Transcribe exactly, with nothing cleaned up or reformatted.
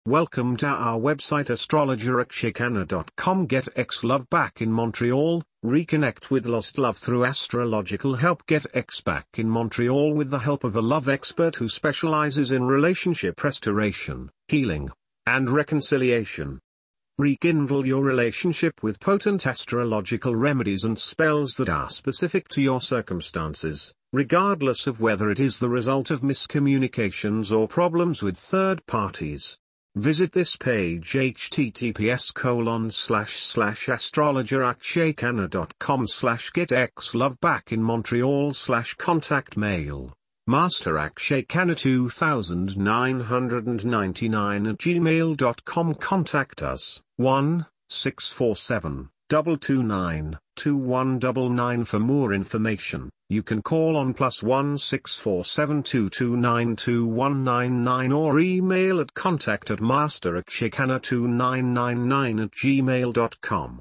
Welcome to our website astrologer akshaykhana dot com. Get X love back in Montreal. Reconnect with lost love through astrological help. Get X back in Montreal with the help of a love expert who specializes in relationship restoration, healing, and reconciliation. Rekindle your relationship with potent astrological remedies and spells that are specific to your circumstances, regardless of whether it is the result of miscommunications or problems with third parties. Visit this page https colon slash slash astrologer akshaykhana dot com slash get X love back in Montreal slash contact mail master akshaykhana two thousand nine hundred ninety-nine at gmail dot com. Contact us one six four seven, two two nine, two one nine nine for more information. You can call on plus one six four seven two two nine two one nine nine or email at contact at master akshaykhana two nine nine nine at gmail dot com.